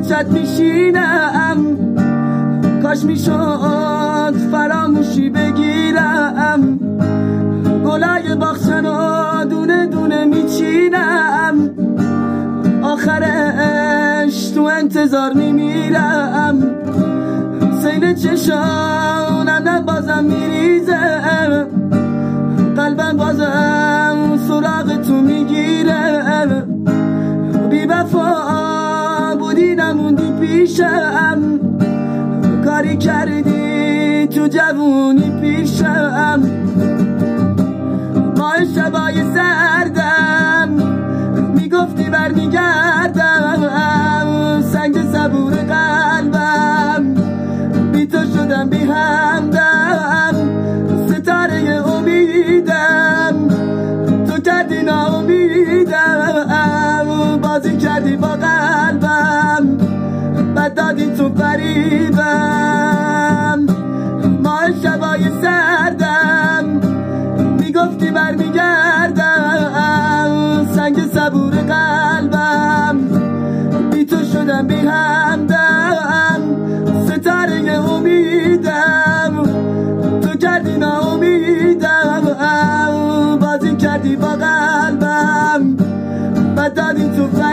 کوچت میشینم، کاش میشد فراموشی بگیرم، گلای باغچه رو دونه دونه میچینم، آخرش تو انتظار میمیرم، سیل چشانم بازم میریزه، قلبم بازم سراغ تو میگیره، بی وفا بودی نموندی پیشم، کاری کردی تو جوونی پیشم، ماه شبای سردم میگفتی برمیگردم، سنگ صبور قلبم بی تو شدم بی همدم، ستاره امیدم تو کردی ناامیدم، بازی کردی با قلبم بد دادی تو فریبم، ماه شبای سردم میگفتی برمیگردم، سنگ صبور قلبم بی تو شدم بی همدم، ستاره امیدم تو کردی ناامیدم، بازی کردی با قلبم بد دادی تو